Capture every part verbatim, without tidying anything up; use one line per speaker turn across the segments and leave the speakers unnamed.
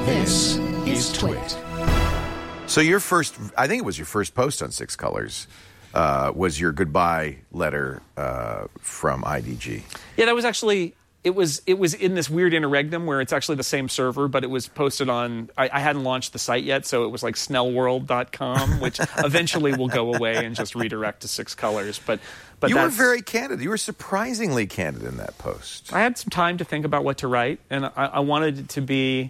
This is Twit.
So your first, I think it was your first post on Six Colors, uh, was your goodbye letter uh, from I D G.
Yeah, that was actually, it was it was in this weird interregnum where it's actually the same server, but it was posted on, I, I hadn't launched the site yet, so it was like snell world dot com, which eventually will go away and just redirect to Six Colors. But, but
you were
that's,
very candid. You were surprisingly candid in that post.
I had some time to think about what to write, and I, I wanted it to be...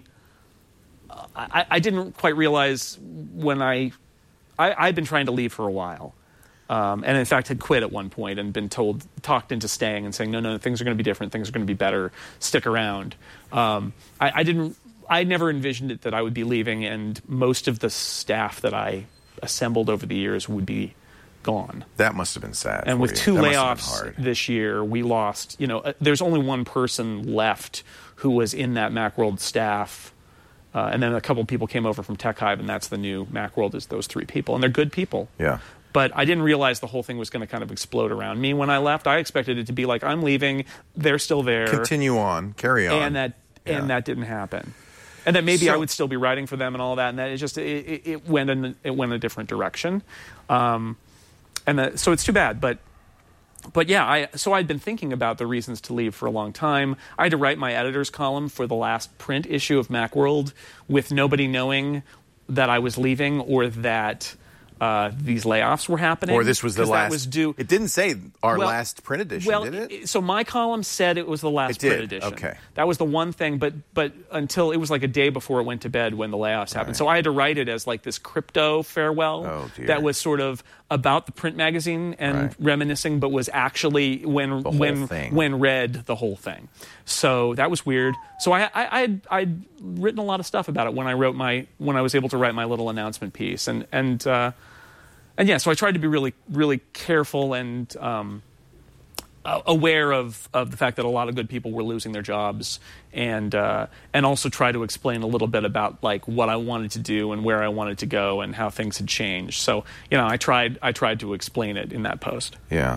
I, I didn't quite realize when I, I... I'd been trying to leave for a while. Um, and in fact had quit at one point and been told, talked into staying and saying, no, no, things are going to be different. Things are going to be better. Stick around. Um, I, I didn't... I never envisioned it that I would be leaving, and most of the staff that I assembled over the years would be gone.
That must have been sad.
And
for
with
you.
two
That
layoffs this year, we lost... You know, uh, there's only one person left who was in that Macworld staff. Uh, and then a couple of people came over from TechHive, and that's the new Macworld, is those three people. And they're good people.
Yeah.
But I didn't realize the whole thing was going to kind of explode around me when I left. I expected it to be like, I'm leaving, they're still there.
Continue on, carry on.
And that
yeah.
and that didn't happen. And that maybe
so,
I would still be writing for them and all that, and that it just it, it went in it went a different direction. Um, and that, so it's too bad, but But yeah, I, so I'd been thinking about the reasons to leave for a long time. I had to write my editor's column for the last print issue of Macworld with nobody knowing that I was leaving or that uh, these layoffs were happening.
Or this was the last.
That was due.
It didn't say our
well,
last print edition,
well,
did it?
So my column said it was the last
it did.
print edition.
Okay.
That was the one thing, but but until it was like a day before it went to bed when the layoffs happened.
Right.
So I had to write it as like this crypto farewell
oh, dear.
that was sort of about the print magazine and
right.
reminiscing, but was actually when
the whole
when
thing.
when read the whole thing. So that was weird. So I I I'd, I'd written a lot of stuff about it when I wrote my when I was able to write my little announcement piece, and and uh, and yeah. So I tried to be really really careful and um, aware of of the fact that a lot of good people were losing their jobs, and uh, and also try to explain a little bit about like what I wanted to do and where I wanted to go and how things had changed. So you know, I tried I tried to explain it in that post.
Yeah.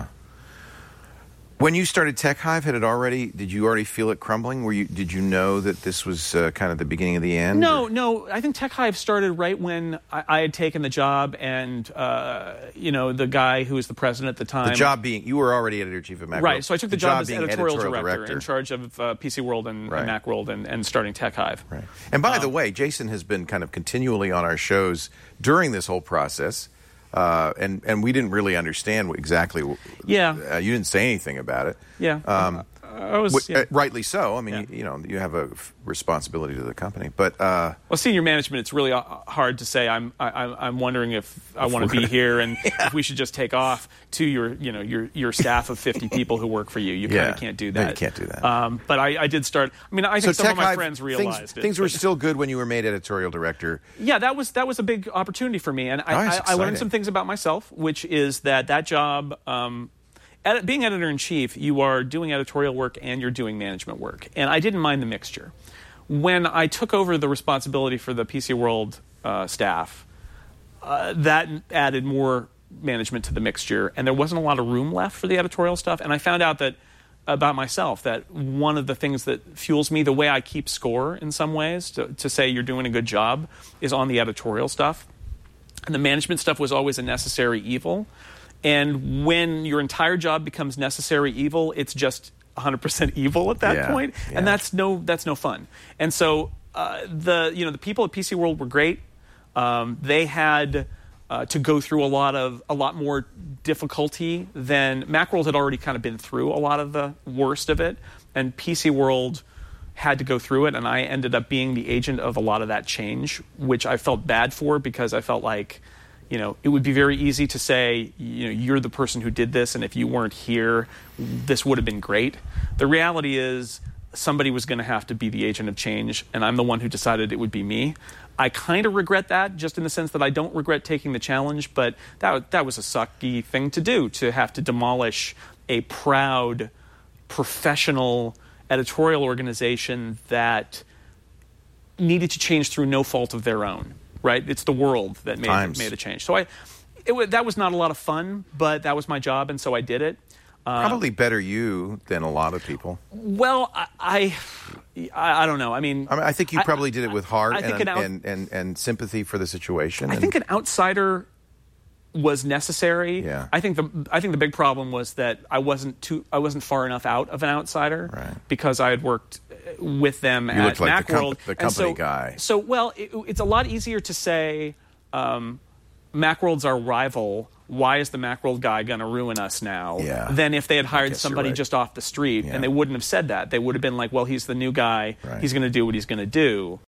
When you started TechHive, had it already? Did you already feel it crumbling? Were you? Did you know that this was uh, kind of the beginning of the end?
No,
or?
no. I think TechHive started right when I, I had taken the job, and uh, you know, the guy who was the president at the time.
The job being you were already editor in chief of Macworld.
Right. So I took the,
the
job,
job
as
being
editorial,
editorial
director,
director
in charge of uh, P C World and,
right.
and Macworld, and, and starting TechHive.
Right. And by
um,
the way, Jason has been kind of continually on our shows during this whole process. Uh, and, and we didn't really understand exactly.
Yeah.
Uh, you didn't say anything about it.
Yeah.
Um,
I was,
w-
yeah.
uh, rightly so. I mean,
Yeah.
you, you know, you have a f- responsibility to the company. But uh,
well, senior management, it's really uh, hard to say. I'm I, I'm wondering if I want to be here and yeah. if we should just take off to your you know your your staff of fifty people who work for you. You
yeah.
kind of can't do that.
No, you can't do that.
Um, but I, I did start. I mean, I think
so
some of my
TechHive,
friends realized
things,
it.
Things
but,
were still good when you were made editorial director.
Yeah, that was that was a big opportunity for me, and I,
oh,
I, I
exciting.
learned some things about myself, which is that that job. Um, Ed- being editor-in-chief, you are doing editorial work and you're doing management work. And I didn't mind the mixture. When I took over the responsibility for the P C World uh, staff, uh, that added more management to the mixture, and there wasn't a lot of room left for the editorial stuff. And I found out that about myself that one of the things that fuels me, the way I keep score in some ways, to, to say you're doing a good job, is on the editorial stuff. And the management stuff was always a necessary evil. And when your entire job becomes necessary evil, it's just one hundred percent evil at that
yeah,
point,
yeah.
and that's no that's no fun. And so uh, the you know the people at P C World were great. Um, they had uh, to go through a lot of a lot more difficulty than Macworld had already kind of been through a lot of the worst of it, and P C World had to go through it, and I ended up being the agent of a lot of that change, which I felt bad for because I felt like. You know, it would be very easy to say, you know, you're the person who did this, and if you weren't here, this would have been great. The reality is somebody was going to have to be the agent of change, and I'm the one who decided it would be me. I kind of regret that, just in the sense that I don't regret taking the challenge, but that that was a sucky thing to do, to have to demolish a proud, professional editorial organization that needed to change through no fault of their own. Right, it's the world that made
Times.
made a change. So I, it, that was not a lot of fun, but that was my job, and so I did it.
Probably better you than a lot of people.
Well, I, I I, I don't know. I mean,
I mean, I think you probably
I,
did it with heart
I think
and,
an out,
and, and, and sympathy for the situation.
I
and,
think an outsider was necessary.
Yeah.
I think the I think the big problem was that I wasn't too I wasn't far enough out of an outsider
right.
because I had worked with them
you
at
looked like
Macworld.
the, com- the company
so,
guy.
So well, it, it's a lot easier to say um, Macworld's our rival. Why is the Macworld guy going to ruin us now?
Yeah.
Than if they had hired somebody
right.
just off the street,
yeah.
and they wouldn't have said that. They would have been like, well, he's the new guy.
Right.
He's going to do what he's going to do.